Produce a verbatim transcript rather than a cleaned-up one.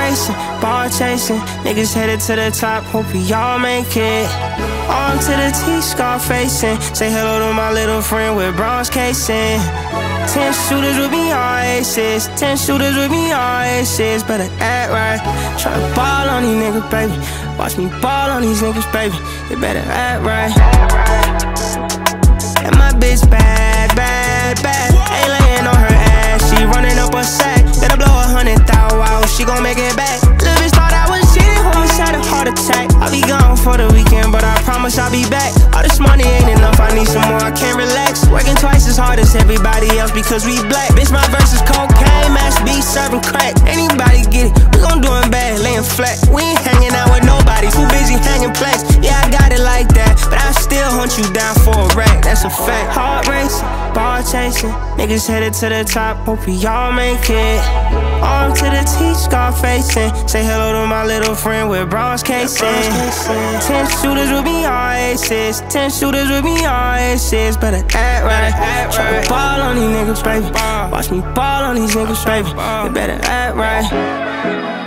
racing, ball chasing, niggas headed to the top, hope we all make it. On to the T, scar facing, say hello to my little friend with bronze casing. Ten shooters with me, all aces. Ten shooters with me, all aces. Better act right. Tryna ball on these niggas, baby. Watch me ball on these niggas, baby. You better act right. And my bitch bad, bad, bad. Ain't laying on her ass. She running up a sack. Better blow a hundred thou out. She gon' make it back. Little bitch thought I was shit. Homicide, a heart attack. I'll be gone for the weekend, but I promise I'll be back. All this money ain't enough. I need some more. I can't relax. Working twice as hard as everybody else because we black. Bitch, my verse is cocaine, match B, serving crack. Anybody get it? We gon' do it bad, laying flat. We ain't hanging out with nobody. Too busy hanging plaques. Yeah, I got it like that, but I still hunt you down for a rack. That's a fact. Heart racing, ball chasing, niggas headed to the top. Hope we all make it. On to the T, scar facing. Say hello to my little friend with bronze casing. Ten shooters with me, all aces. Ten shooters with me, all aces. Better act right. Tryna ball on these niggas, baby. Watch me ball on these niggas, baby. You better act right.